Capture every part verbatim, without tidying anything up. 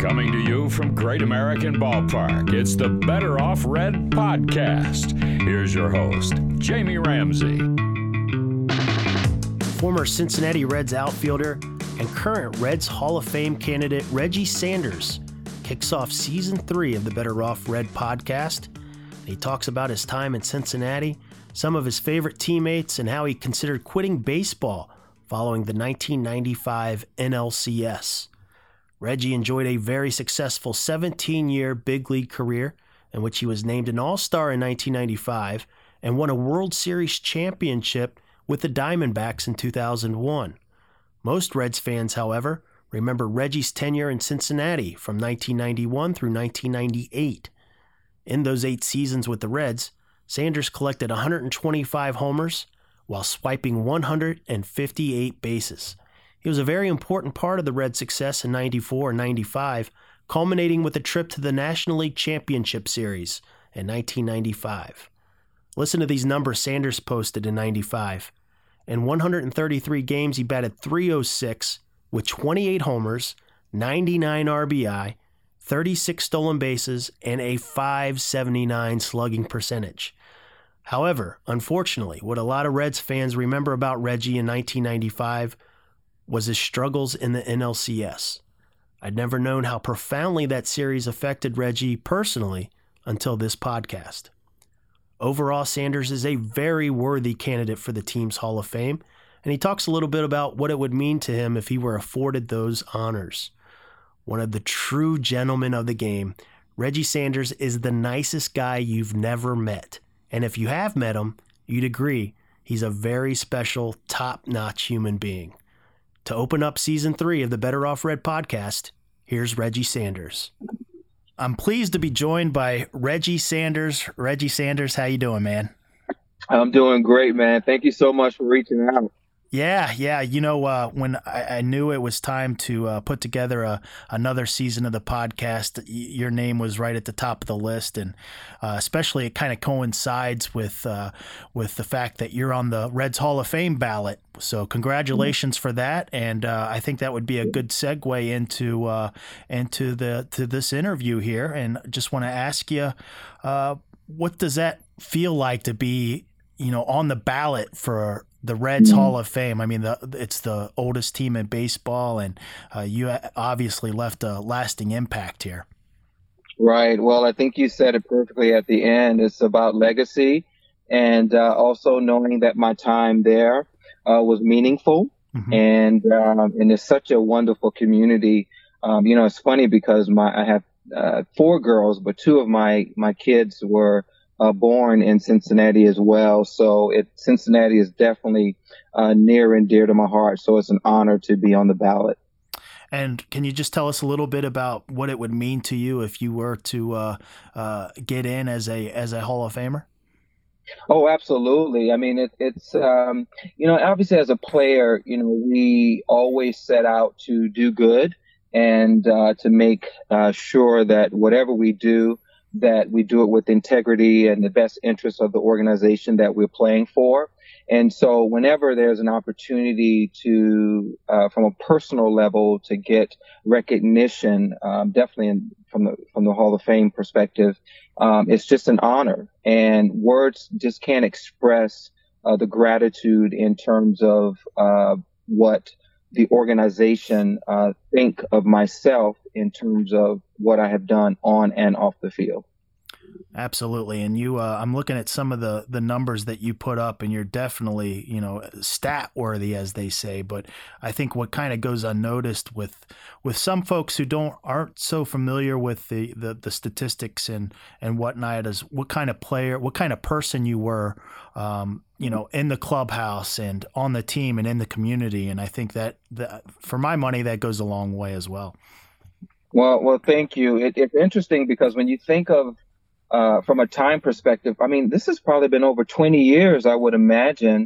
Coming to you from Great American Ballpark, it's the Better Off Red podcast. Here's your host, Jamie Ramsey. Former Cincinnati Reds outfielder and current Reds Hall of Fame candidate Reggie Sanders kicks off season three of the Better Off Red podcast. He talks about his time in Cincinnati, some of his favorite teammates, and how he considered quitting baseball following the nineteen ninety-five N L C S. Reggie enjoyed a very successful seventeen-year big league career in which he was named an All-Star in nineteen ninety-five and won a World Series championship with the Diamondbacks in two thousand one. Most Reds fans, however, remember Reggie's tenure in Cincinnati from nineteen ninety-one through nineteen ninety-eight. In those eight seasons with the Reds, Sanders collected one hundred twenty-five homers while swiping one hundred fifty-eight bases. He was a very important part of the Reds' success in ninety-four and ninety-five, culminating with a trip to the National League Championship Series in nineteen ninety-five. Listen to these numbers Sanders posted in ninety-five. In one hundred thirty-three games, he batted three oh six with twenty-eight homers, ninety-nine R B I, thirty-six stolen bases, and a five seventy-nine slugging percentage. However, unfortunately, what a lot of Reds fans remember about Reggie in nineteen ninety-five was his struggles in the N L C S. I'd never known how profoundly that series affected Reggie personally until this podcast. Overall, Sanders is a very worthy candidate for the team's Hall of Fame, and he talks a little bit about what it would mean to him if he were afforded those honors. One of the true gentlemen of the game, Reggie Sanders is the nicest guy you've never met. And if you have met him, you'd agree he's a very special, top-notch human being. To open up season three of the Better Off Red podcast, here's Reggie Sanders. I'm pleased to be joined by Reggie Sanders. Reggie Sanders, how you doing, man? I'm doing great, man. Thank you so much for reaching out. Yeah, yeah. You know, uh, when I, I knew it was time to uh, put together a, another season of the podcast, y- your name was right at the top of the list, and uh, especially it kind of coincides with uh, with the fact that you're on the Reds Hall of Fame ballot. So congratulations for that, and uh, I think that would be a good segue into uh, into the to this interview here. And just want to ask you, uh, what does that feel like to be, you know, on the ballot for the Reds mm-hmm. Hall of Fame? I mean, the, it's the oldest team in baseball, and uh, you obviously left a lasting impact here. Right. Well, I think you said it perfectly at the end. It's about legacy, and uh, also knowing that my time there uh, was meaningful, mm-hmm. and um, and it's such a wonderful community. Um, you know, it's funny because my I have uh, four girls, but two of my my kids were Uh, born in Cincinnati as well. So it, Cincinnati is definitely uh, near and dear to my heart. So it's an honor to be on the ballot. And can you just tell us a little bit about what it would mean to you if you were to uh, uh, get in as a as a Hall of Famer? Oh, absolutely. I mean, it, it's, um, you know, obviously as a player, you know, we always set out to do good and uh, to make uh, sure that whatever we do, that we do it with integrity and the best interests of the organization that we're playing for. And so whenever there's an opportunity to, uh, from a personal level, to get recognition, um, definitely in, from the from the Hall of Fame perspective, um, it's just an honor. And words just can't express uh, the gratitude in terms of uh, what the organization uh, think of myself in terms of what I have done on and off the field. Absolutely. And you, uh, I'm looking at some of the, the numbers that you put up, and you're definitely, you know, stat worthy, as they say. But I think what kind of goes unnoticed with, with some folks who don't, aren't so familiar with the, the, the statistics and, and whatnot is what kind of player, what kind of person you were, um, you know, in the clubhouse and on the team and in the community. And I think that, that for my money, that goes a long way as well. Well, well, thank you. It, it's interesting because when you think of, Uh, from a time perspective, I mean, this has probably been over twenty years, I would imagine,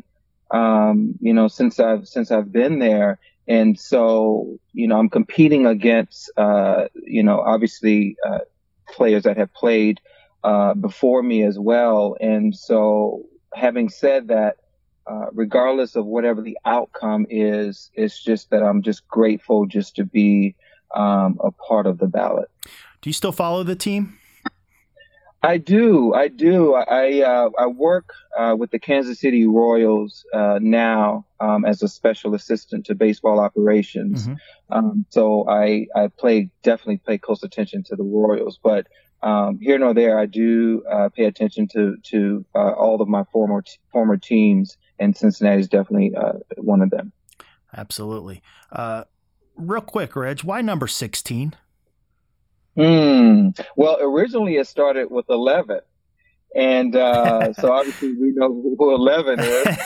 um, you know, since I've, since I've been there. And so, you know, I'm competing against, uh, you know, obviously, uh, players that have played, uh, before me as well. And so having said that, uh, regardless of whatever the outcome is, it's just that I'm just grateful just to be um, a part of the ballot. Do you still follow the team? I do. I do. I uh, I work uh, with the Kansas City Royals uh, now um, as a special assistant to baseball operations. Mm-hmm. Um, so I I play definitely pay close attention to the Royals, but um, here nor there, I do uh, pay attention to to uh, all of my former t- former teams, and Cincinnati is definitely uh, one of them. Absolutely. Uh, real quick, Reg, why number sixteen? Hmm. Well, originally it started with eleven. And uh, so obviously we know who eleven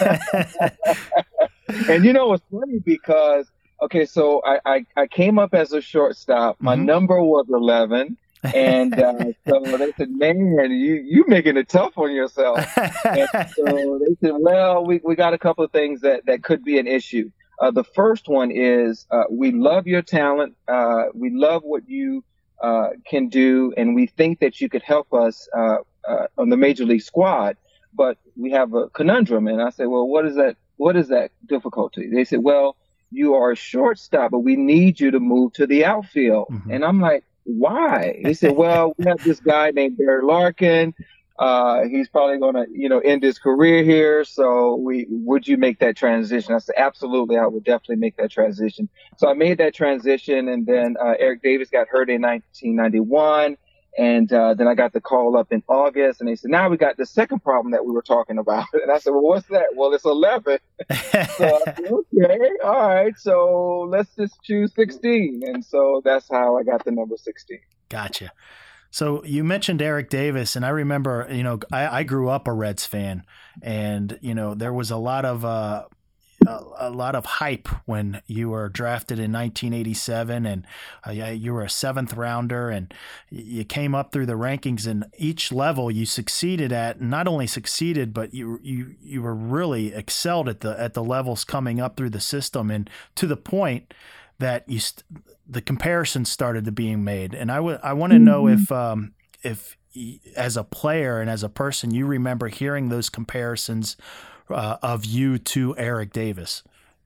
is. And you know, it's funny because, okay, so I, I, I came up as a shortstop. My mm-hmm. number was eleven. And uh, so they said, man, you, you making it tough on yourself. And so they said, well, we, we got a couple of things that, that could be an issue. Uh, the first one is uh, we love your talent. Uh, we love what you Uh, can do, and we think that you could help us uh, uh, on the major league squad, but we have a conundrum. And I said, well, what is that? What is that difficulty? They said, well, you are a shortstop, but we need you to move to the outfield. Mm-hmm. And I'm like, why? He said, well, we have this guy named Barry Larkin. Uh, he's probably going to, you know, end his career here. So we, would you make that transition? I said, absolutely. I would definitely make that transition. So I made that transition. And then, uh, Eric Davis got hurt in nineteen ninety-one. And, uh, then I got the call up in August, and they said, now we got the second problem that we were talking about. And I said, well, what's that? Well, it's eleven. So I said, okay. All right. So let's just choose sixteen. And so that's how I got the number sixteen. Gotcha. So you mentioned Eric Davis, and I remember, you know, I, I grew up a Reds fan, and, you know, there was a lot of uh, a, a lot of hype when you were drafted in nineteen eighty-seven, and uh, you were a seventh rounder, and you came up through the rankings, and each level you succeeded at, not only succeeded, but you you you were really excelled at the at the levels coming up through the system, and to the point that you st- the comparisons started to being made. And I, w- I want to know if, um, if as a player and as a person, you remember hearing those comparisons uh, of you to Eric Davis.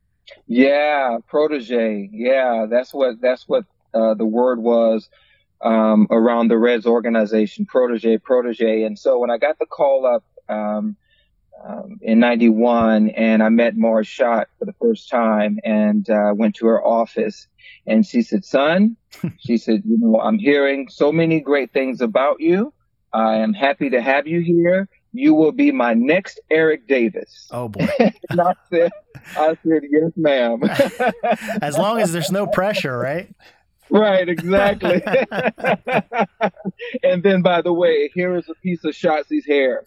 Yeah. Protege. Yeah. That's what, that's what uh, the word was um, around the Reds organization, protege, protege. And so when I got the call up um, um, in ninety-one, and I met Marge Schott for the first time, and uh, went to her office, and she said, son, she said, you know, I'm hearing so many great things about you. I am happy to have you here. You will be my next Eric Davis. Oh, boy. And I said, I said, yes, ma'am. As long as there's no pressure, right? Right, exactly. And then, by the way, here is a piece of Schott's hair.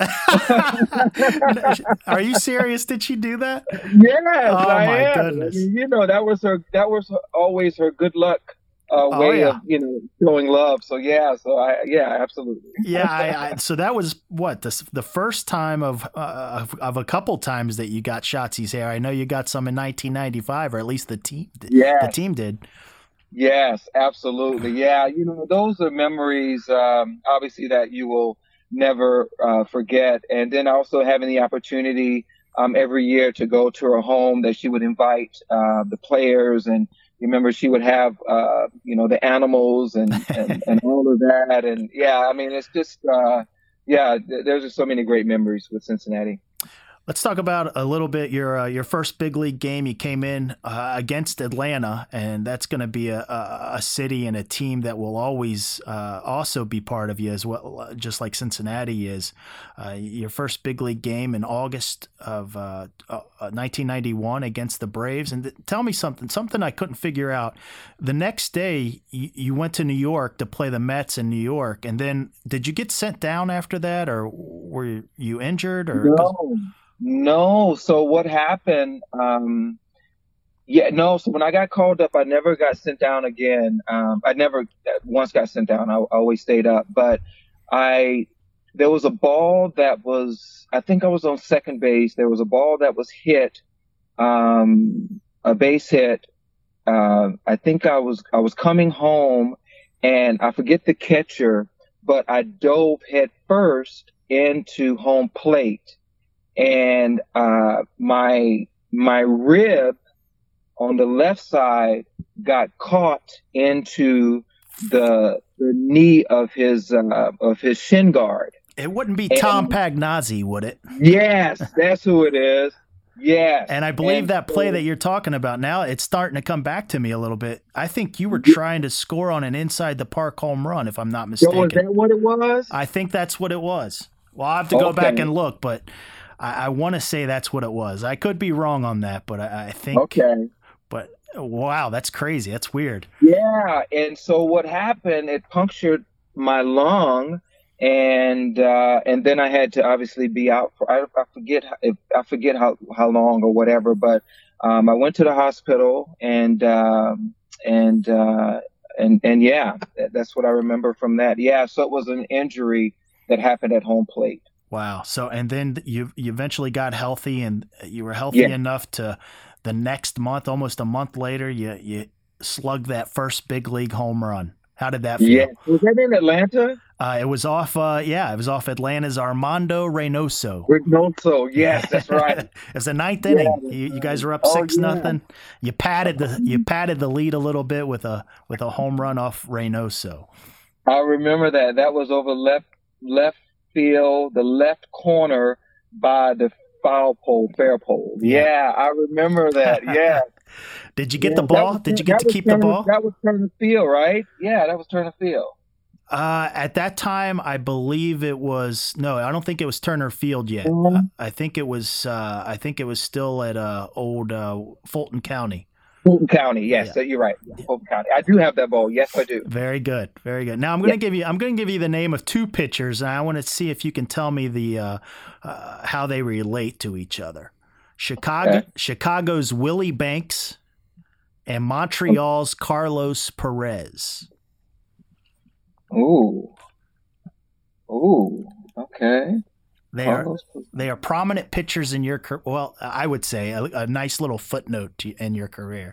Are you serious? Did she do that? Yes, oh, I my am. goodness. I mean, you know, that was her. That was her, always her good luck uh, way oh, yeah. of, you know, showing love. So yeah, so I, yeah, absolutely. yeah, I, I, so that was what the the first time of, uh, of of a couple times that you got Schott's hair. I know you got some in nineteen ninety-five, or at least the team. Yes. The team did. Yes, absolutely. Yeah, you know, those are memories, um, obviously, that you will never uh, forget. And then also having the opportunity um, every year to go to her home, that she would invite uh, the players, and remember she would have, uh, you know, the animals and, and, and all of that. And yeah, I mean, it's just, uh, yeah, th- there's just so many great memories with Cincinnati. Let's talk about a little bit your uh, your first big league game. You came in uh, against Atlanta, and that's going to be a, a, a city and a team that will always uh, also be part of you as well, just like Cincinnati is. Uh, your first big league game in August of uh, uh, nineteen ninety-one against the Braves. And th- tell me something, something I couldn't figure out. The next day, you, you went to New York to play the Mets in New York, and then did you get sent down after that, or were you injured? Or no. No. So what happened? Um, yeah, no. So when I got called up, I never got sent down again. Um, I never once got sent down. I, I always stayed up. But I, there was a ball that was, I think I was on second base. There was a ball that was hit, um, a base hit. Uh, I think I was, I was coming home, and I forget the catcher, but I dove head first into home plate. And uh, my my rib on the left side got caught into the the knee of his uh, of his shin guard. It wouldn't be And- Tom Pagnazzi, would it? Yes, that's who it is. Yes. And I believe And that play so- that you're talking about now, it's starting to come back to me a little bit. I think you were trying to score on an inside the park home run, if I'm not So mistaken. is that what it was? I think that's what it was. Well, I'll have to go Okay. back and look, but I, I want to say that's what it was. I could be wrong on that, but I, I think. Okay. But wow, that's crazy. That's weird. Yeah, and so what happened? It punctured my lung, and uh, and then I had to obviously be out for I, I forget if I forget how, how long or whatever, but um, I went to the hospital and um, and uh, and and yeah, that's what I remember from that. Yeah, so it was an injury that happened at home plate. Wow. So, and then you you eventually got healthy, and you were healthy Yeah. enough to the next month, almost a month later, you you slugged that first big league home run. How did that feel? Yeah, was that in Atlanta? Uh, it was off. Uh, yeah, it was off Atlanta's Armando Reynoso. Reynoso, yes, that's right. It was the ninth inning. You, you guys were up Oh, six yeah. nothing. You padded the you padded the lead a little bit with a with a home run off Reynoso. I remember that. That was over left left field, the left corner by the foul pole, fair pole. Yeah. Yeah, I remember that. Yeah. Did you get Yeah, the that ball? was- Did you get that to was keep the Turner- ball? That was Turner Field, right? Yeah, that was Turner Field. Uh, at that time, I believe it was no. I don't think it was Turner Field yet. Mhm. I, I think it was. Uh, I think it was still at uh, old uh, Fulton County. Fulton County, yes, Yeah. so you're right. Fulton County. I do have that ball. Yes, I do. Very good, very good. Now I'm going to give you. I'm going to give you the name of two pitchers, and I want to see if you can tell me the uh, uh, how they relate to each other. Chicago, Okay. Chicago's Willie Banks, and Montreal's Carlos Perez. Ooh. Ooh. Okay. They are Carlos- they are prominent pitchers in your career. Well, I would say a, a nice little footnote to, in your career.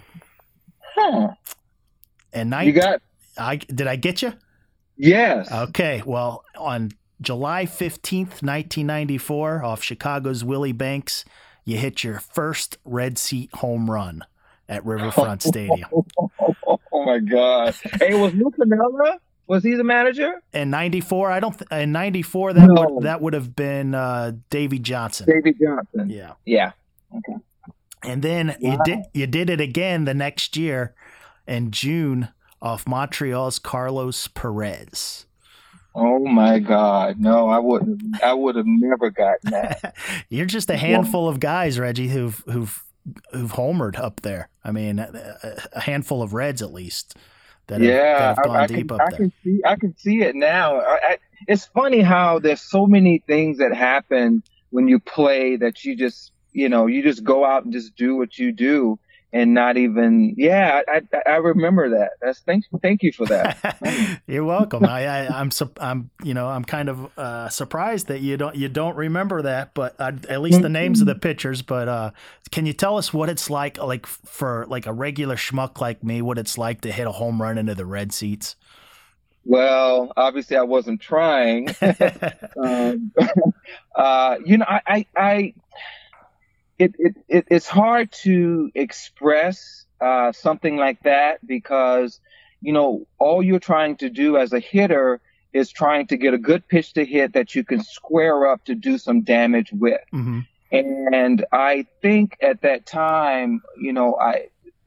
Huh. And night, You got I did I get you? yes. Okay. Well, on July fifteenth, nineteen ninety-four, off Chicago's Willie Banks, you hit your first red seat home run at Riverfront Stadium. Oh my God. Hey, was Lou Piniella? Was he the manager? In ninety-four, I don't. Th- in ninety-four, that No. would that would have been uh, Davy Johnson. Davy Johnson. Yeah. Yeah. And then you did you did it again the next year in June off Montreal's Carlos Perez. Oh my God. No, I wouldn't. I would have never gotten that. You're just a handful of guys, Reggie, who've who've who've homered up there. I mean, a, a handful of Reds at least that have, Yeah, that have gone I, I deep can. up I there. can see. I can see it now. I, I, it's funny how there's so many things that happen when you play that you just, you know, you just go out and just do what you do and not even. Yeah, I, I, I remember that. That's thank. Thank you for that. You're welcome. I, I, I'm, su- I'm, you know, I'm kind of uh, surprised that you don't, you don't remember that, but uh, at least the names of the pitchers. But uh, can you tell us what it's like, like for like a regular schmuck like me, what it's like to hit a home run into the red seats? Well, obviously, I wasn't trying. um, uh, you know, I, I, I it, it, it, it's hard to express uh, something like that because, you know, all you're trying to do as a hitter is trying to get a good pitch to hit that you can square up to do some damage with. Mm-hmm. And I think at that time, you know, I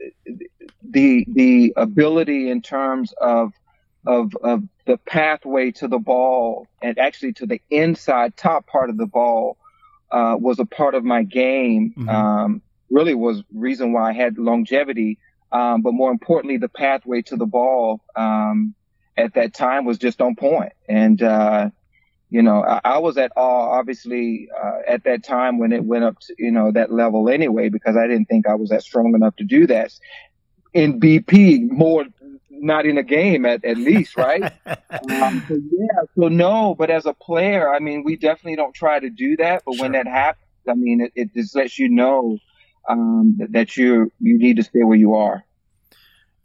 the the ability in terms of of of the pathway to the ball and actually to the inside top part of the ball uh, was a part of my game. Mhm. Um, really was reason why I had longevity. Um, but more importantly, the pathway to the ball um, at that time was just on point. And uh, you know, I, I was at awe, obviously, uh, at that time when it went up to, you know, that level anyway, because I didn't think I was that strong enough to do that. In B P, more not in a game at, at least, right? um, so yeah, so no, but as a player, I mean, we definitely don't try to do that. But when Sure. that happens, I mean, it, it just lets you know um, that, that you you need to stay where you are.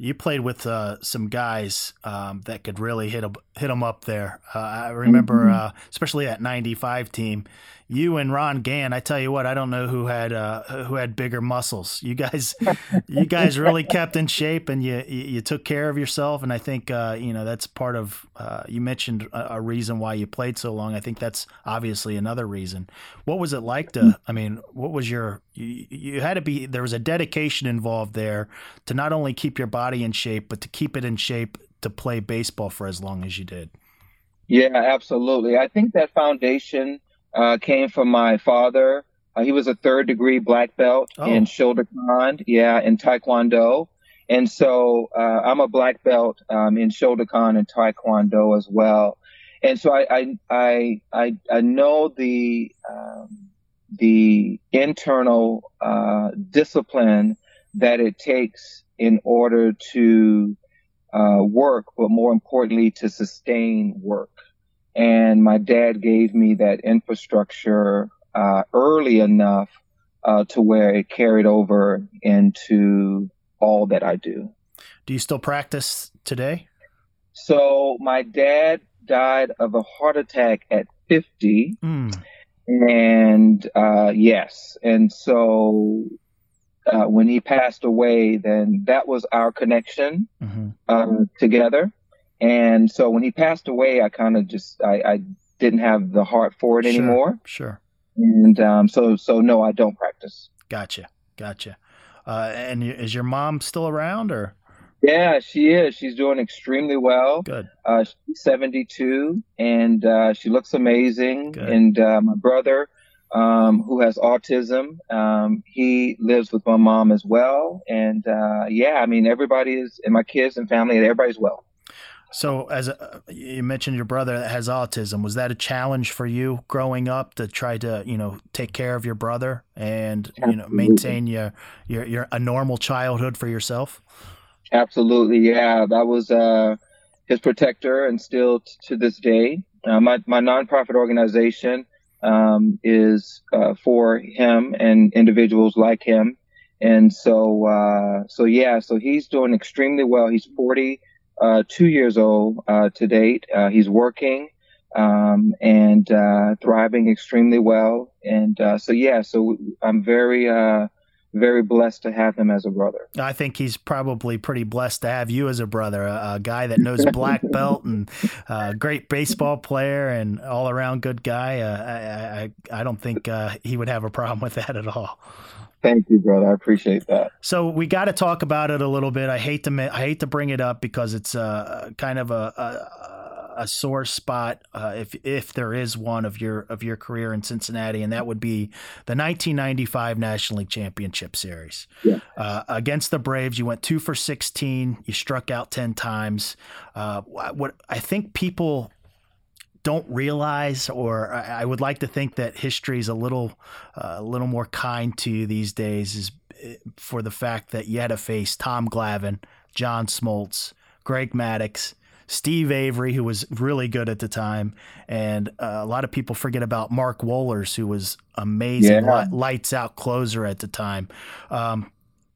You played with uh, some guys um, that could really hit 'em, hit 'em up there. Uh, I remember, uh, especially that ninety-five team, you and Ron Gann. I tell you what, I don't know who had uh, who had bigger muscles. You guys, you guys really kept in shape, and you you, you took care of yourself. And I think uh, you know that's part of. Uh, you mentioned a, a reason why you played so long. I think that's obviously another reason. What was it like to? I mean, what was your? You, you had to be. There was a dedication involved there to not only keep your body in shape, but to keep it in shape to play baseball for as long as you did. Yeah, absolutely. I think that foundation uh, came from my father. Uh, he was a third degree black belt oh. in Shotokan, yeah, in Taekwondo. And so uh, I'm a black belt um, in Shotokan and Taekwondo as well. And so I I I I, I know the um, the internal uh, discipline that it takes in order to uh, work, but more importantly, to sustain work. And my dad gave me that infrastructure uh, early enough uh, to where it carried over into all that I do. Do you still practice today? So my dad died of a heart attack at fifty. Mm. And uh, yes. And so uh, when he passed away, then that was our connection mm-hmm. uh, together. And so when he passed away, I kind of just, I, I didn't have the heart for it sure, anymore. Sure. And um, so, so no, I don't practice. Gotcha. Gotcha. Uh, and is your mom still around or? Yeah, she is. She's doing extremely well. Good. Uh, she's seventy-two and uh, she looks amazing. Good. And uh, my brother, um, who has autism, um, he lives with my mom as well. And uh, yeah, I mean, everybody is, and my kids and family, everybody's well. So as a, you mentioned your brother that has autism, was that a challenge for you growing up to try to, you know, take care of your brother and, Absolutely. you know, maintain your, your, your, a normal childhood for yourself? Absolutely. Yeah. That was, uh, his protector and still t- to this day. Uh, my, my nonprofit organization, um, is, uh, for him and individuals like him. And so, uh, so yeah, so he's doing extremely well. He's forty. Uh, two years old uh, to date. Uh, he's working um, and uh, thriving extremely well. And uh, so, yeah, so I'm very, uh, very blessed to have him as a brother. I think he's probably pretty blessed to have you as a brother, a, a guy that knows black belt and a great baseball player and all around good guy. Uh, I, I, I don't think uh, he would have a problem with that at all. Thank you, brother. I appreciate that. So we got to talk about it a little bit. I hate to I hate to bring it up because it's uh, kind of a a, a sore spot, uh, if if there is one of your of your career in Cincinnati, and that would be the nineteen ninety-five National League Championship Series. Yeah. Uh, against the Braves, you went two for sixteen. You struck out ten times. Uh, what I think people don't realize, or I would like to think that history is a little, uh, a little more kind to you these days, is for the fact that you had to face Tom Glavine, John Smoltz, Greg Maddux, Steve Avery, who was really good at the time, and uh, a lot of people forget about Mark Wohlers, who was amazing, yeah. li- lights out closer at the time. Um,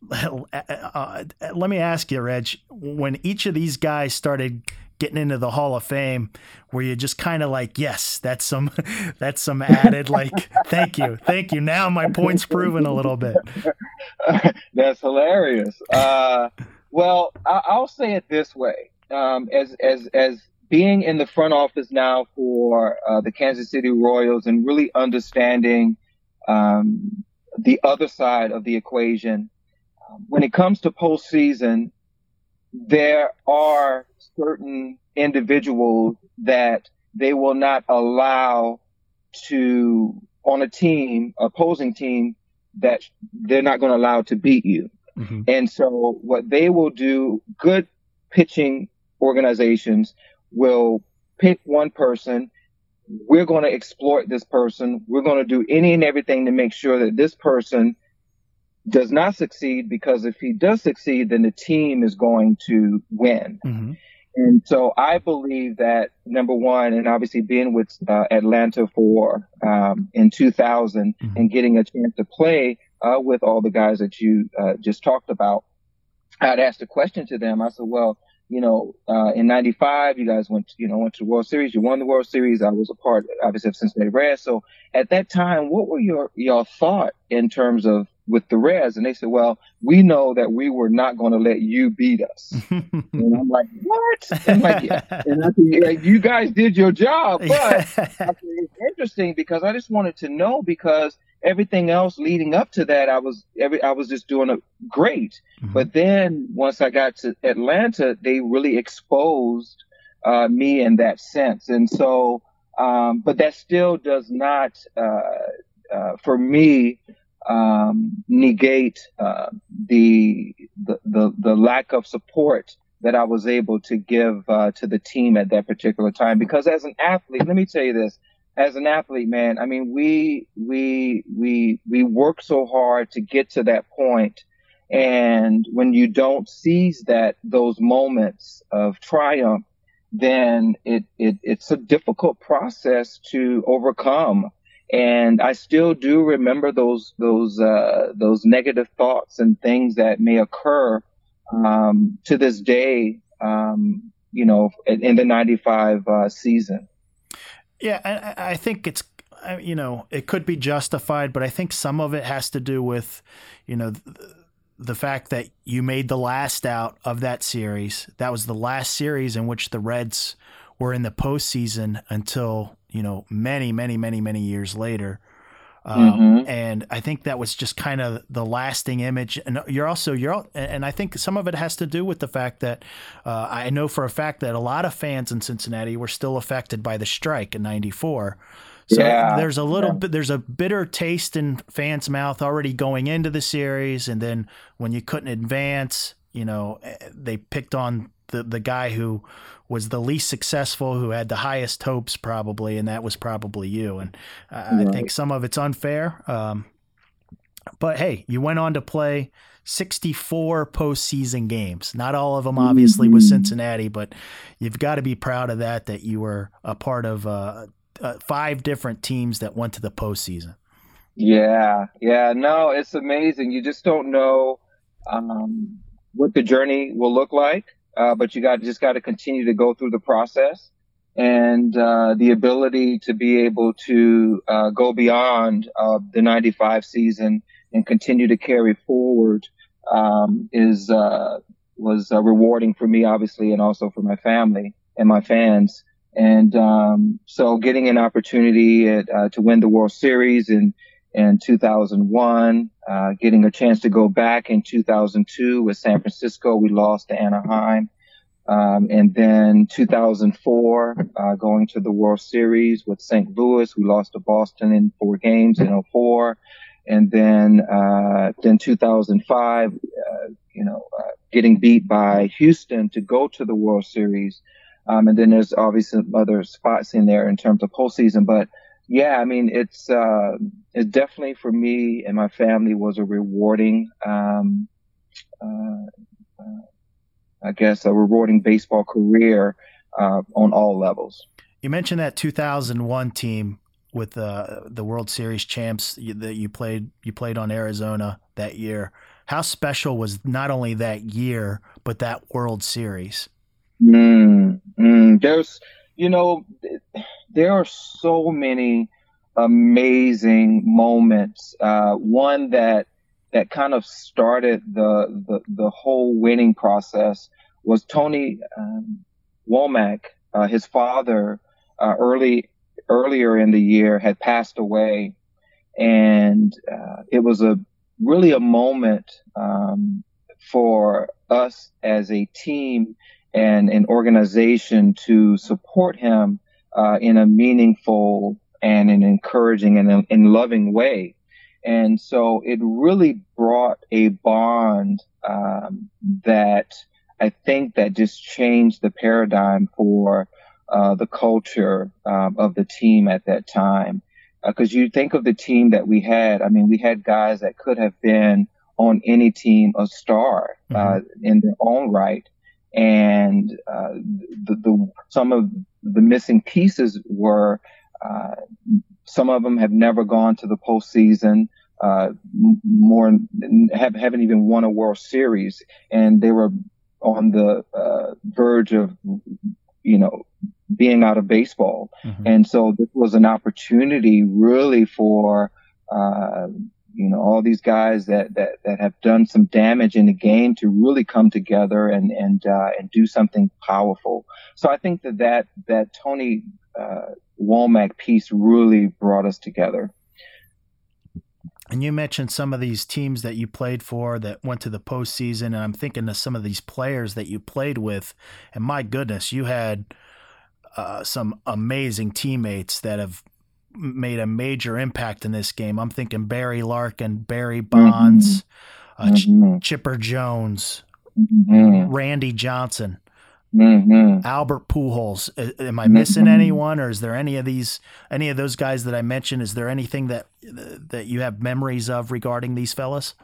uh, let me ask you, Reg, when each of these guys started getting into the Hall of Fame, were you just kind of like, yes, that's some, that's some added, like, thank you, thank you. Now my point's proven a little bit. That's hilarious. Uh, well, I- I'll say it this way. Um, as, as, as being in the front office now for uh, the Kansas City Royals and really understanding um, the other side of the equation, um, when it comes to postseason, there are certain individuals that they will not allow to, on a team, opposing team, that they're not going to allow to beat you. Mm-hmm. And so what they will do, good pitching organizations will pick one person. We're going to exploit this person. We're going to do any and everything to make sure that this person does not succeed, because if he does succeed, then the team is going to win. Mm-hmm. And so I believe that, number one, and obviously being with uh, Atlanta for um, in two thousand mm-hmm. and getting a chance to play uh, with all the guys that you uh, just talked about, I'd asked a question to them. I said, well, you know, uh, in ninety-five, you guys went, to, you know, went to the World Series. You won the World Series. I was a part, obviously, of Cincinnati Reds. So at that time, what were your, your thought in terms of with the Reds? And they said, well, we know that we were not going to let you beat us. And I'm like, what? I'm like, yeah. And I said, yeah, you guys did your job. But I said, it's interesting because I just wanted to know because everything else leading up to that, I was every I was just doing a great. Mm-hmm. But then once I got to Atlanta, they really exposed uh, me in that sense. And so, um, but that still does not, uh, uh, for me, um, negate uh, the, the the the lack of support that I was able to give uh, to the team at that particular time. Because as an athlete, let me tell you this. As an athlete, man, I mean, we, we, we, we work so hard to get to that point. And when you don't seize that, those moments of triumph, then it, it, it's a difficult process to overcome. And I still do remember those, those, uh, those negative thoughts and things that may occur, um, to this day, um, you know, in, in the ninety-five, uh, season. Yeah, I, I think it's, you know, it could be justified, but I think some of it has to do with, you know, the, the fact that you made the last out of that series. That was the last series in which the Reds were in the postseason until, you know, many, many, many, many years later. Um, mm-hmm. And I think that was just kind of the lasting image. And you're also, you're, and I think some of it has to do with the fact that uh, I know for a fact that a lot of fans in Cincinnati were still affected by the strike in ninety-four. So yeah. there's a little yeah. bit, there's a bitter taste in fans' mouth already going into the series. And then when you couldn't advance, you know, they picked on the, the guy who was the least successful, who had the highest hopes probably, and that was probably you. And uh, right. I think some of it's unfair. Um, but hey, you went on to play sixty-four postseason games. Not all of them, obviously, mm-hmm. with Cincinnati, but you've got to be proud of that, that you were a part of uh, uh, five different teams that went to the postseason. Yeah, yeah, no, it's amazing. You just don't know um, what the journey will look like. Uh, but you got just got to continue to go through the process, and uh, the ability to be able to uh, go beyond uh, the ninety-five season and continue to carry forward um, is uh, was uh, rewarding for me, obviously, and also for my family and my fans. And um, so, getting an opportunity at, uh, to win the World Series in in two thousand one, uh, getting a chance to go back in two thousand two with San Francisco. We lost to Anaheim. Um, and then two thousand four, uh, going to the World Series with Saint Louis. We lost to Boston in four games in oh four. And then, uh, then two thousand five, uh, you know, uh, getting beat by Houston to go to the World Series. Um, and then there's obviously other spots in there in terms of postseason, but yeah, I mean, it's, uh, it definitely for me and my family was a rewarding, um, uh, uh I guess, a rewarding baseball career, uh, on all levels. You mentioned that two thousand one team with, uh, the World Series champs that you played, you played on Arizona that year. How special was not only that year, but that World Series? Mm, mm, there's, you know, there are so many amazing moments. Uh, one that, that kind of started the, the, the whole winning process was Tony, um, Womack. Uh, his father, uh, early, earlier in the year had passed away. And, uh, it was a really a moment, um, for us as a team and an organization to support him, uh, in a meaningful and an encouraging and, a, and loving way. And so it really brought a bond, um, that I think that just changed the paradigm for, uh, the culture, um, of the team at that time. Uh, cause you think of the team that we had. I mean, we had guys that could have been on any team a star, uh, mm-hmm. in their own right. And, uh, the, the, some of the missing pieces were, uh, some of them have never gone to the postseason. uh, more have, haven't even won a World Series, and they were on the uh, verge of, you know, being out of baseball. Mm-hmm. And so this was an opportunity really for, uh, you know, all these guys that, that, that have done some damage in the game to really come together and, and, uh, and do something powerful. So I think that that, that Tony, uh, Womack piece really brought us together. And you mentioned some of these teams that you played for that went to the postseason, and I'm thinking of some of these players that you played with, and my goodness, you had uh, some amazing teammates that have made a major impact in this game. I'm thinking Barry Larkin, Barry Bonds, mm-hmm. uh, Ch- mm-hmm. Chipper Jones, mm-hmm. Randy Johnson. Mm-hmm. Albert Pujols. Am I missing mm-hmm. anyone, or is there any of these, any of those guys that I mentioned? Is there anything that that you have memories of regarding these fellas?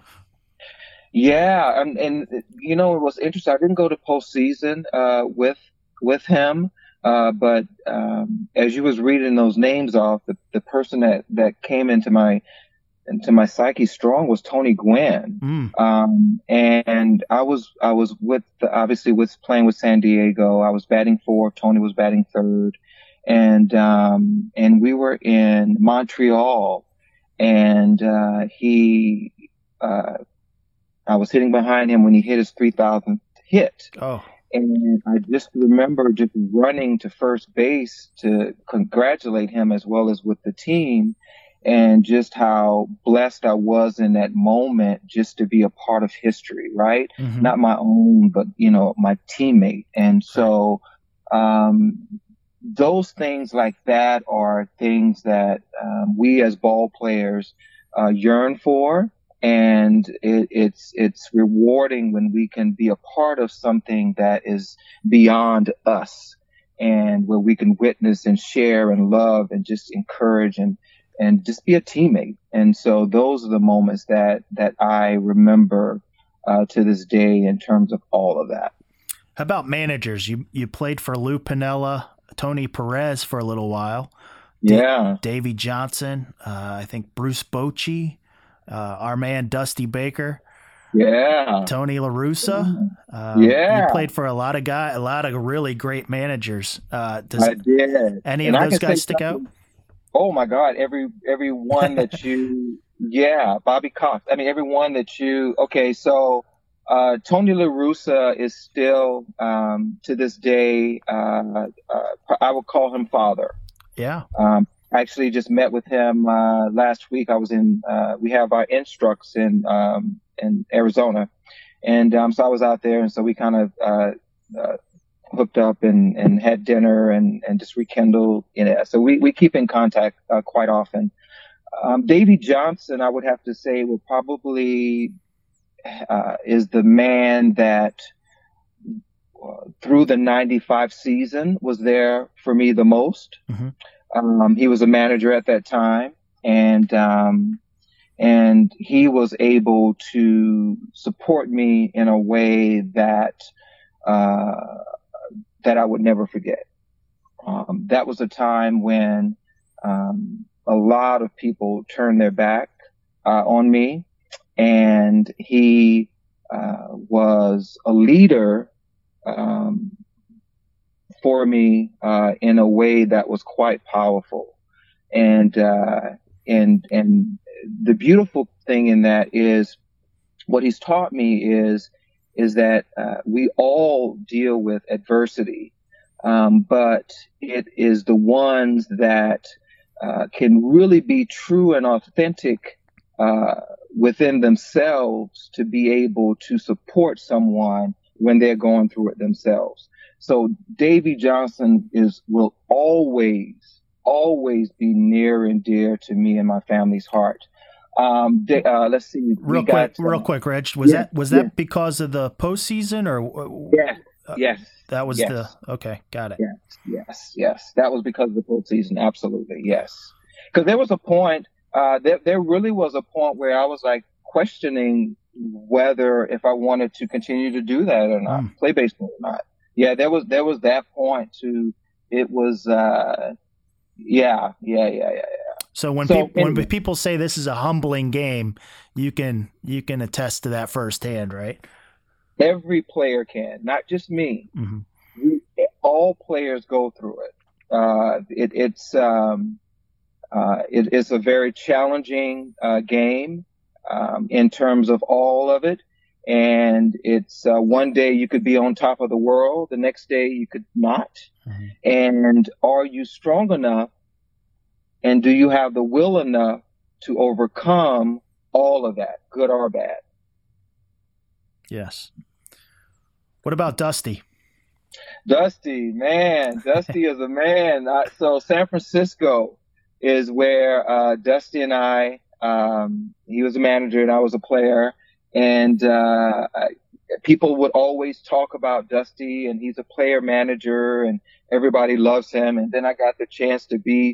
Yeah, and, and you know, it was interesting. I didn't go to postseason uh, with with him, uh, but um, as you was reading those names off, the, the person that, that came into my into my psyche strong was Tony Gwynn. Mm. Um, and I was, I was with, the, obviously with playing with San Diego. I was batting fourth. Tony was batting third. And, um, and we were in Montreal, and, uh, he, uh, I was hitting behind him when he hit his three thousandth hit. Oh. And I just remember just running to first base to congratulate him as well as with the team. And just how blessed I was in that moment just to be a part of history, right? Mm-hmm. Not my own, but, you know, my teammate. And so um, those things like that are things that um, we as ball players uh, yearn for. And it, it's it's rewarding when we can be a part of something that is beyond us, and where we can witness and share and love and just encourage and and just be a teammate. And so those are the moments that, that I remember uh, to this day in terms of all of that. How about managers? You you played for Lou Piniella, Tony Perez for a little while. Yeah. D- Davey Johnson, uh, I think Bruce Bochy, uh, our man Dusty Baker. Yeah. Tony La Russa. Uh, yeah. You played for a lot of guy, a lot of really great managers. Uh, does I did. Any and of I those guys stick out? Oh my God, every every one that you, yeah, Bobby Cox. I mean, every one that you. Okay, so uh, Tony La Russa is still um, to this day. Uh, uh, I would call him father. Yeah. Um, I actually just met with him uh, last week. I was in. Uh, we have our instructs in um, in Arizona, and um, so I was out there, and so we kind of. Uh, uh, hooked up and, and had dinner and, and just rekindled, you know, so we, we keep in contact uh, quite often. Um, Davey Johnson, I would have to say, will probably uh, is the man that uh, through the ninety-five season was there for me the most. Mm-hmm. Um, he was a manager at that time, and um, and he was able to support me in a way that uh, that I would never forget. Um, that was a time when um, a lot of people turned their back uh, on me, and he uh, was a leader um, for me uh, in a way that was quite powerful. And uh, and and the beautiful thing in that is what he's taught me is. is that uh, we all deal with adversity, um, but it is the ones that uh, can really be true and authentic uh, within themselves to be able to support someone when they're going through it themselves. So Davey Johnson is will always, always be near and dear to me and my family's heart. Um, they, uh, let's see. Real quick, got, real uh, quick, Reg. Was yeah, that was that yeah. because of the postseason, or yes, uh, yes, that was yes. the okay, got it. Yes, yes, yes, that was because of the postseason. Absolutely, yes. Because there was a point, uh, there there really was a point where I was like questioning whether if I wanted to continue to do that or not, mm. play baseball or not. Yeah, there was there was that point to. It was, uh, yeah, yeah, yeah, yeah, yeah. So when So, people when anyway. people say this is a humbling game, you can you can attest to that firsthand, right? Every player can, not just me. Mm-hmm. We, all players go through it. Uh, it it's um, uh, it, it's a very challenging uh, game um, in terms of all of it. And it's uh, one day you could be on top of the world, the next day you could not. Mm-hmm. And are you strong enough? And do you have the will enough to overcome all of that, good or bad? Yes. What about Dusty? Dusty, man, Dusty is a man. Uh, so San Francisco is where uh, Dusty and I, um, he was a manager and I was a player. And uh, I, people would always talk about Dusty, and he's a player manager and everybody loves him. And then I got the chance to be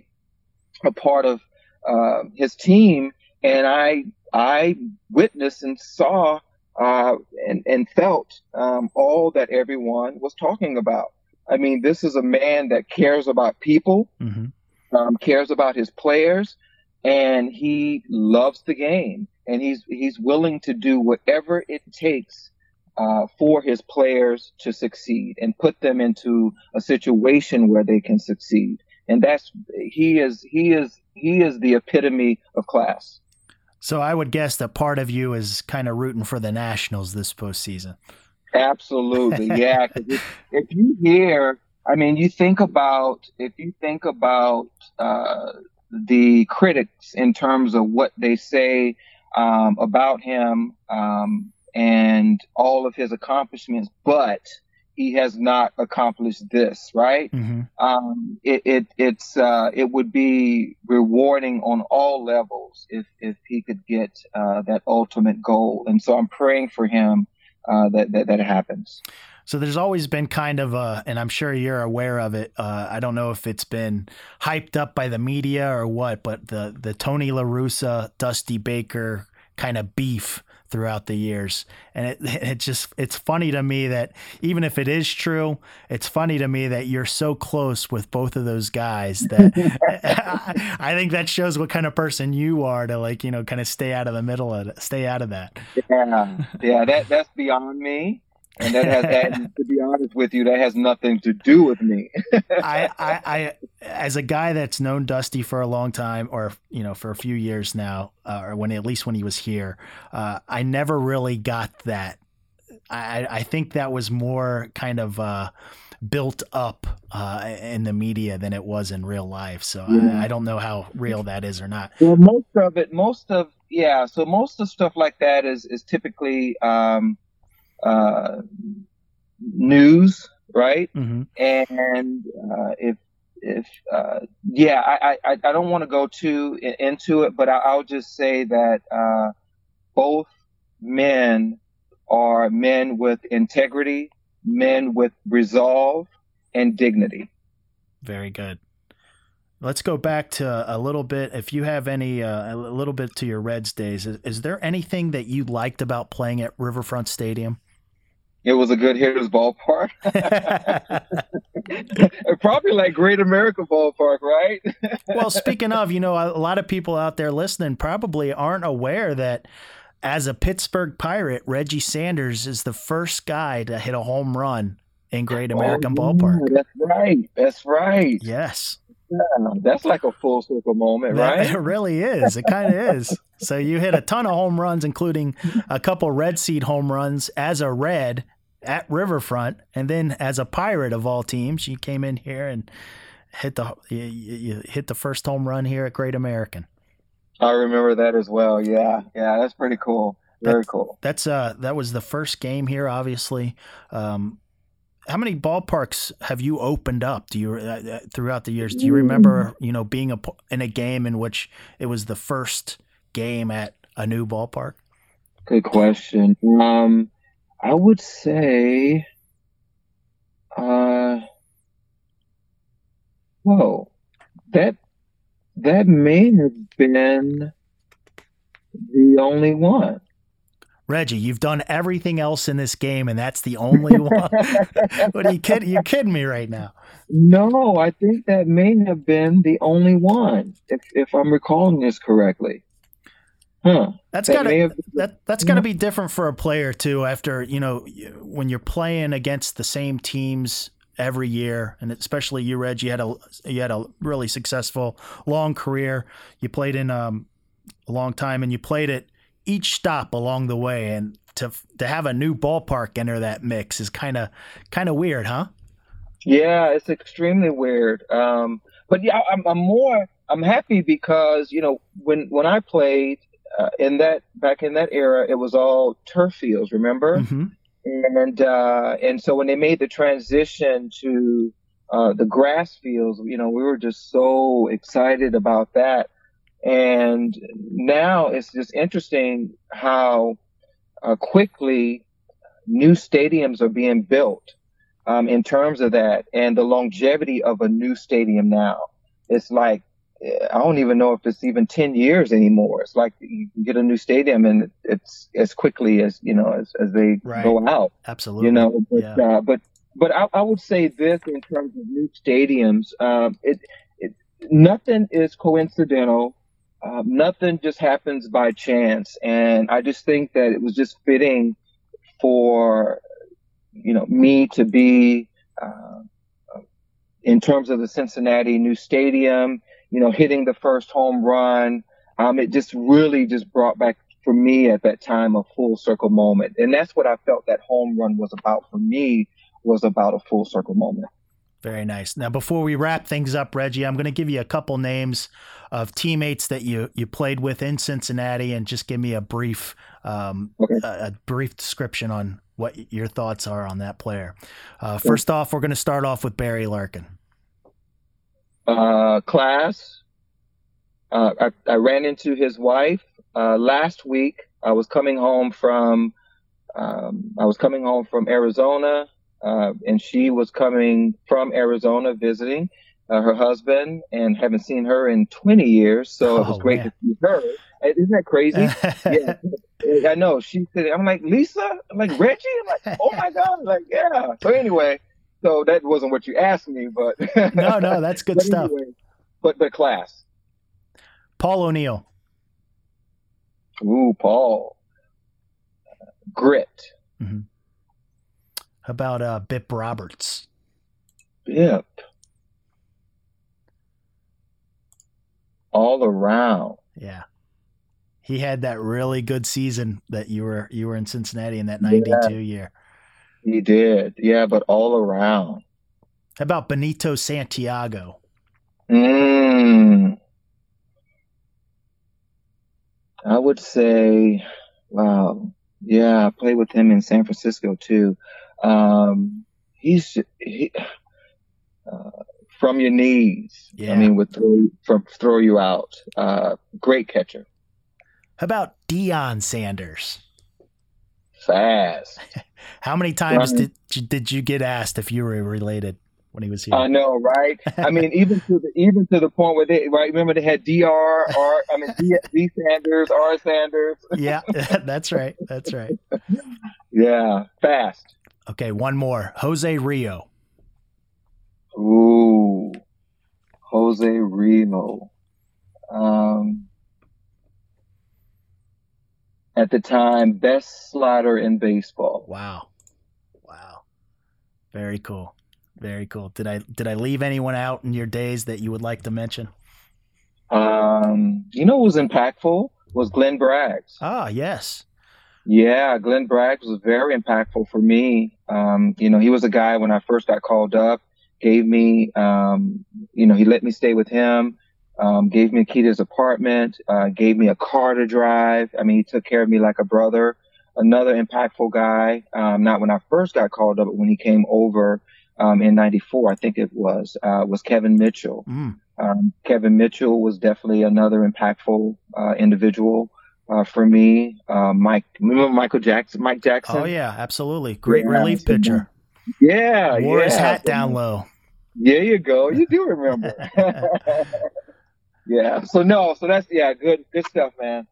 a part of uh, his team, and I I witnessed and saw uh, and and felt um, all that everyone was talking about. I mean, this is a man that cares about people, Mm-hmm. um, cares about his players, and he loves the game, and he's he's willing to do whatever it takes uh, for his players to succeed and put them into a situation where they can succeed. And that's he is he is he is the epitome of class. So I would guess that part of you is kind of rooting for the Nationals this postseason. Absolutely, yeah. 'Cause if, if you hear, I mean, you think about if you think about uh, the critics in terms of what they say um, about him um, and all of his accomplishments, but he has not accomplished this, right? Mm-hmm. Um, it, it, it's, uh, it would be rewarding on all levels if, if he could get, uh, that ultimate goal. And so I'm praying for him, uh, that, that, that happens. So there's always been kind of a, and I'm sure you're aware of it. Uh, I don't know if it's been hyped up by the media or what, but the, the Tony La Russa, Dusty Baker kind of beef throughout the years. And it it just, it's funny to me that even if it is true, it's funny to me that you're so close with both of those guys that I, I think that shows what kind of person you are to, like, you know, kind of stay out of the middle of it, stay out of that. Yeah. Yeah. That, that's beyond me. And that has, that, to be honest with you, that has nothing to do with me. I, I, I, as a guy that's known Dusty for a long time, or, you know, for a few years now, uh, or when, at least when he was here, uh, I never really got that. I, I think that was more kind of, uh, built up, uh, in the media than it was in real life. So Yeah. I, I don't know how real that is or not. Well, most of it, most of, yeah. So most of stuff like that is, is typically, um, uh, news, right? Mm-hmm. And uh, if if uh, yeah, I, I I don't want to go too into it, but I, I'll just say that uh, both men are men with integrity, men with resolve and dignity. Very good. Let's go back to a little bit. If you have any, uh, a little bit to your Reds days, is, is there anything that you liked about playing at Riverfront Stadium? It was a good hitter's ballpark. Probably like Great American Ballpark, right? Well, speaking of, you know, a lot of people out there listening probably aren't aware that as a Pittsburgh Pirate, Reggie Sanders is the first guy to hit a home run in Great American oh, yeah, Ballpark. That's right. That's right. Yes. Yeah, that's like a full circle moment, That, right? it really is. It kind of is. So you hit a ton of home runs, including a couple Red Seed home runs as a Red at Riverfront, and then as a Pirate of all teams, you came in here and hit the you, you hit the first home run here at Great American. I remember that as well. Yeah, yeah, that's pretty cool. Very that, cool. That's uh, that was the first game here, obviously. Um, how many ballparks have you opened up? Do you uh, throughout the years? Do you remember, you know, being a, in a game in which it was the first game at a new ballpark? Good question. Um, I would say, uh, whoa, that that may have been the only one. Reggie, you've done everything else in this game, and that's the only one. What are you kidding? You're kidding me right now. No, I think that may have been the only one, if if I'm recalling this correctly. Huh. That's that gotta have, that that's gotta be different for a player too. After you know, when you're playing against the same teams every year, and especially you, Reg, you had a you had a really successful long career. You played in um, a long time, and you played at each stop along the way, and to to have a new ballpark enter that mix is kind of kind of weird, huh? Yeah, it's extremely weird. Um, but yeah, I'm, I'm more I'm happy because you know when when I played uh, in that back in that era, it was all turf fields. Remember? Mm-hmm. And uh, and so when they made the transition to uh, the grass fields, you know, we were just so excited about that. And now it's just interesting how uh, quickly new stadiums are being built um, in terms of that, and the longevity of a new stadium now. It's like, I don't even know if it's even ten years anymore. It's like you can get a new stadium and it's as quickly as, you know, as, as they right. go out. Absolutely. You know, but, yeah. uh, but, but I, I would say this in terms of new stadiums, um, it, it, nothing is coincidental. Uh, nothing just happens by chance. And I just think that it was just fitting for, you know, me to be, uh, in terms of the Cincinnati new stadium, you know, hitting the first home run. Um, it just really just brought back for me at that time a full circle moment. And that's what I felt that home run was about for me, was about a full circle moment. Very nice. Now, before we wrap things up, Reggie, I'm going to give you a couple names of teammates that you, you played with in Cincinnati, and just give me a brief um, okay. a, a brief description on what your thoughts are on that player. Uh, first off, we're going to start off with Barry Larkin. Uh, class. Uh, I, I ran into his wife uh, last week. I was coming home from um, I was coming home from Arizona. Uh, and she was coming from Arizona visiting uh, her husband, and haven't seen her in twenty years. So oh, it was great man. to see her. Isn't that crazy? Yeah, I know. She said, I'm like, Lisa? I'm like, Reggie? I'm like, oh my God. I'm like, yeah. So anyway, so that wasn't what you asked me, but. no, no, that's good but stuff. Anyway, but, but class. Paul O'Neill. Ooh, Paul. Grit. Mm-hmm. How about uh, Bip Roberts? Bip. All around. Yeah. He had that really good season that you were you were in Cincinnati in that ninety-two yeah. year. He did. Yeah, but all around. How about Benito Santiago? Mm. I would say, wow. Yeah, I played with him in San Francisco too. Um, he's he, uh, from your knees. Yeah. I mean, would throw from throw you out. Uh, great catcher. How about Deion Sanders? Fast. How many times right. did you, did you get asked if you were related when he was here? I know, right? I mean, even to the even to the point where they right. Remember, they had D R, R. I mean, D, D Sanders, R Sanders. Yeah, that's right. That's right. Yeah, fast. Okay, one more. Jose Rio. Ooh, Jose Rio. Um, at the time, best slider in baseball. Wow, wow, very cool, very cool. Did I did I leave anyone out in your days that you would like to mention? Um, you know, what was impactful was Glenn Braggs. Ah, yes. Yeah, Glenn Braggs was very impactful for me. Um, you know, he was a guy when I first got called up, gave me, um, you know, he let me stay with him, um, gave me a key to his apartment, uh, gave me a car to drive. I mean, he took care of me like a brother. Another impactful guy, um, not when I first got called up, but when he came over, um, in ninety-four, I think it was, uh, was Kevin Mitchell. Mm. Um, Kevin Mitchell was definitely another impactful, uh, individual. Uh, for me, uh, Mike, remember Michael Jackson, Mike Jackson? Oh yeah, absolutely. Great yeah, relief so pitcher. Yeah. Wore yeah. his hat down low. There you go. You do remember. Yeah. So no, so that's, yeah, good, good stuff, man.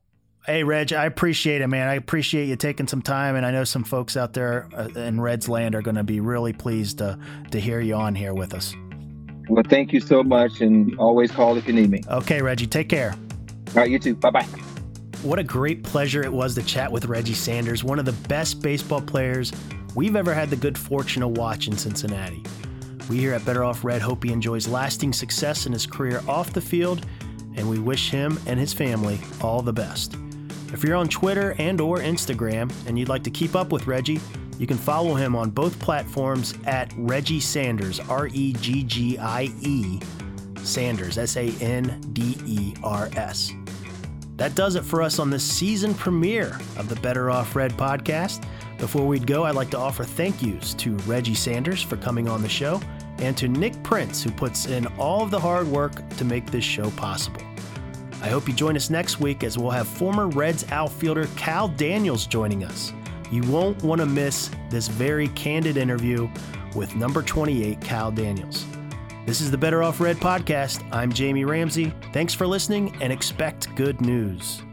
Hey, Reg, I appreciate it, man. I appreciate you taking some time, and I know some folks out there in Reds land are going to be really pleased to, to hear you on here with us. Well, thank you so much, and always call if you need me. Okay, Reggie, take care. All right, you too. Bye-bye. What a great pleasure it was to chat with Reggie Sanders, one of the best baseball players we've ever had the good fortune to watch in Cincinnati. We here at Better Off Red hope he enjoys lasting success in his career off the field, and we wish him and his family all the best. If you're on Twitter and or Instagram and you'd like to keep up with Reggie, you can follow him on both platforms at Reggie Sanders, R E G G I E, Sanders, S A N D E R S. That does it for us on the season premiere of the Better Off Red podcast. Before we'd go, I'd like to offer thank yous to Reggie Sanders for coming on the show and to Nick Prince, who puts in all of the hard work to make this show possible. I hope you join us next week as we'll have former Reds outfielder Cal Daniels joining us. You won't want to miss this very candid interview with number twenty-eight, Cal Daniels. This is the Better Off Red podcast. I'm Jamie Ramsey. Thanks for listening and expect good news.